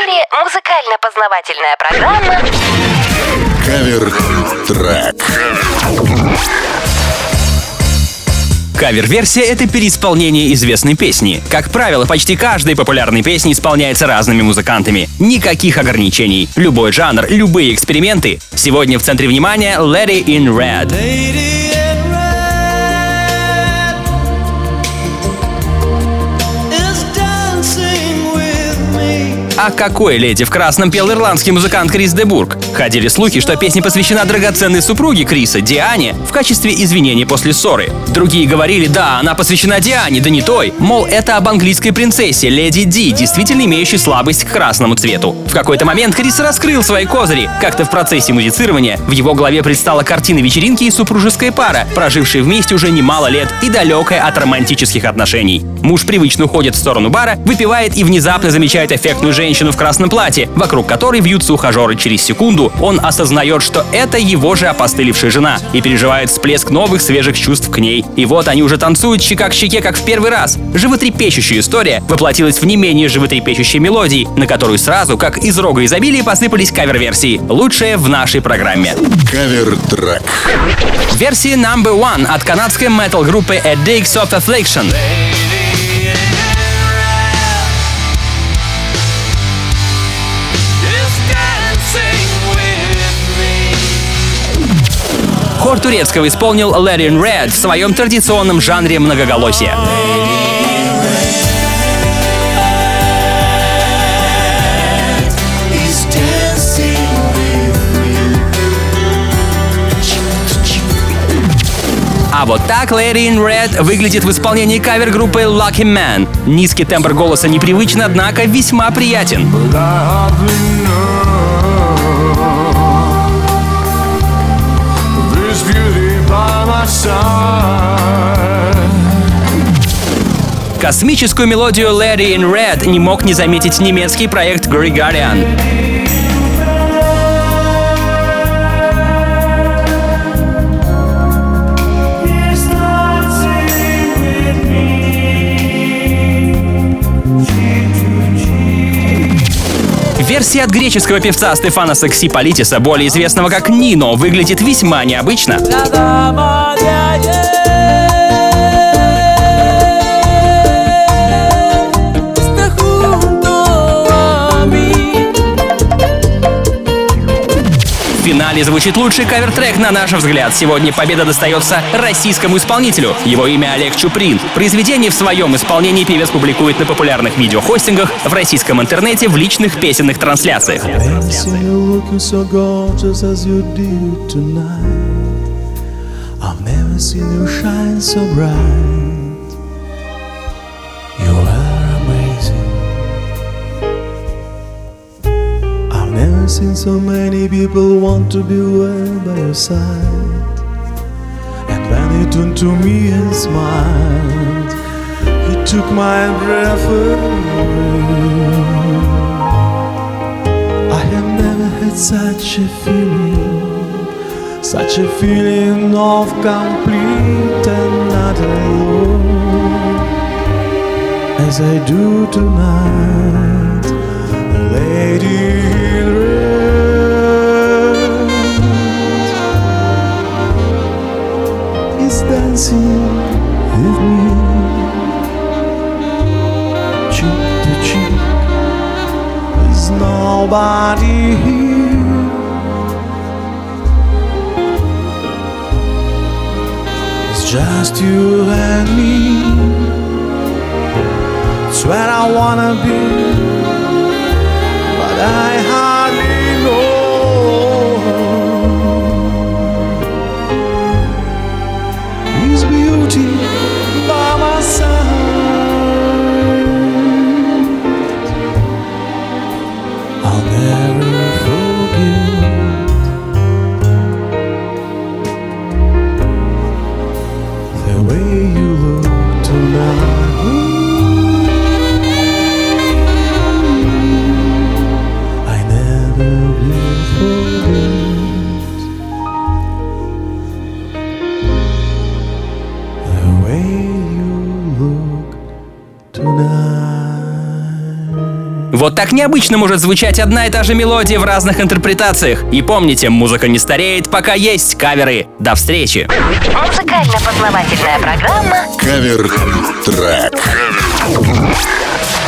эфире музыкально-познавательная программа Кавер-трек. Кавер-версия — это переисполнение известной песни. Как правило, почти каждая популярная песня исполняется разными музыкантами. Никаких ограничений. Любой жанр, любые эксперименты. Сегодня в центре внимания Lady in Red. А какой леди в красном пел ирландский музыкант Крис де Бургh? Ходили слухи, что песня посвящена драгоценной супруге Криса, Диане, в качестве извинений после ссоры. Другие говорили, да, она посвящена Диане, да не той. Мол, это об английской принцессе, леди Ди, действительно имеющей слабость к красному цвету. В какой-то момент Крис раскрыл свои козыри. Как-то в процессе музицирования в его голове предстала картина вечеринки и супружеская пара, прожившая вместе уже немало лет и далекая от романтических отношений. Муж привычно уходит в сторону бара, выпивает и внезапно замечает эффектную женщину в красном платье, вокруг которой вьются ухажеры. Через секунду он осознает, что это его же опостылевшая жена, и переживает всплеск новых свежих чувств к ней. И вот они уже танцуют щека к щеке, как в первый раз. Животрепещущая история воплотилась в не менее животрепещущей мелодии, на которую сразу, как из рога изобилия, посыпались кавер-версии. Лучшее в нашей программе. Кавер-трек. Версия number one от канадской метал-группы Addicts of Affliction. Хор турецкого исполнил Lady in Red в своем традиционном жанре многоголосия. А вот так Lady in Red выглядит в исполнении кавер-группы Lucky Man. Низкий тембр голоса непривычен, однако весьма приятен. Космическую мелодию Lady in Red не мог не заметить немецкий проект Gregorian. Версия от греческого певца Стефаноса Ксиполитиса, более известного как Нино, выглядит весьма необычно. В финале звучит лучший кавер-трек, на наш взгляд. Сегодня победа достается российскому исполнителю. Его имя Олег Чуприн. Произведение в своем исполнении певец публикует на популярных видеохостингах, в российском интернете, в личных песенных трансляциях. Seen so many people want to be well by your side, and when he turned to me and smiled, he took my breath away. I have never had such a feeling of complete and utter love as I do tonight, Lady. Dancing with me, cheek to cheek. There's nobody here. It's just you and me. It's where I wanna be, but I hardly know. By my side, I'll never forget the way you look tonight. I never will forget. Вот так необычно может звучать одна и та же мелодия в разных интерпретациях. И помните, музыка не стареет, пока есть каверы. До встречи! Музыкально-познавательная программа Кавер-трек.